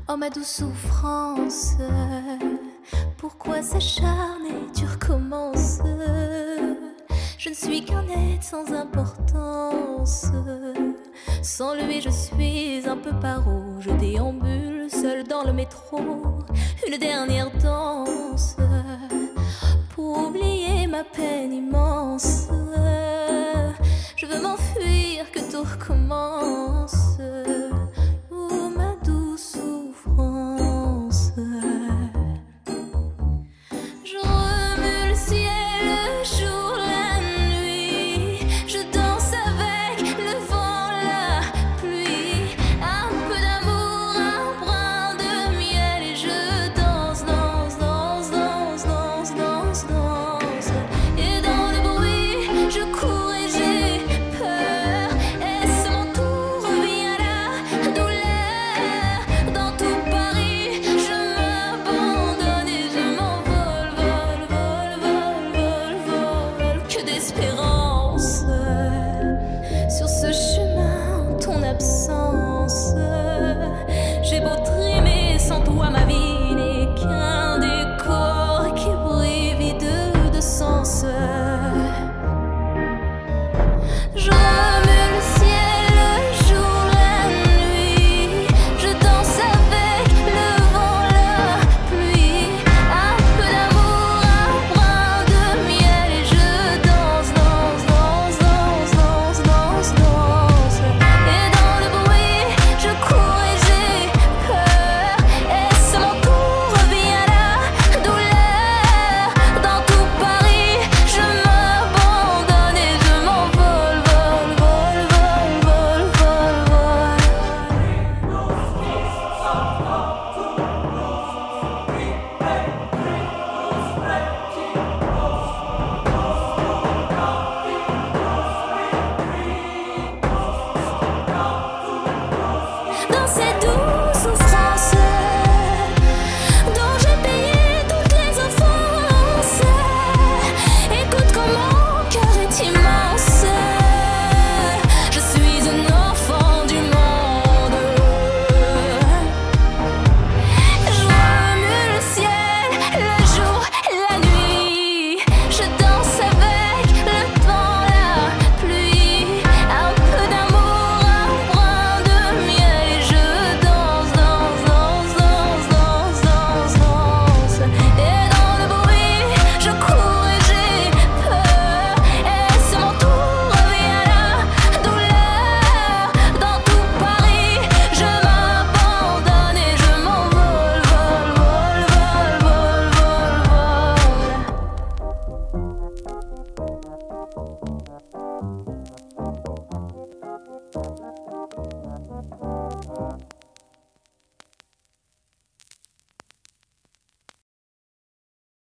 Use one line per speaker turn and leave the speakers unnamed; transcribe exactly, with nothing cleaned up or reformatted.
Oh ma douce souffrance, pourquoi s'acharner, tu recommences. Je ne suis qu'un être sans importance. Sans lui je suis un peu paro. Je déambule seul dans le métro. Une dernière danse pour oublier ma peine immense. Je veux m'enfuir, que tout recommence. Oh ma douce souffrance. Je remue le ciel, le jour, la nuit. Je danse avec le vent, la pluie. Un peu d'amour, un brin de miel. Et je danse, danse, danse, danse, danse, danse, danse. Et dans le bruit, je cours et j'ai peur. Est-ce mon tour, revient la douleur. Dans tout Paris, je m'abandonne et je m'envole, vol, vol, vol, vol, vol. Que d'espérance sur ce chemin en ton absence. J'ai beau trimer, sans toi ma vie n'est qu'un décor qui brille vide de sens. Je remue le ciel, le jour, la nuit. Je danse avec le vent, la pluie. Un peu d'amour, un brin de miel. Et je danse, danse, danse, danse, danse, danse, danse. Et dans le bruit, je cours et j'ai peur. Est-ce mon tour, revient la douleur. Dans tout Paris, je m'abandonne et je m'envole, vol, vol, vol, vol, vol, vol. Dans cette douce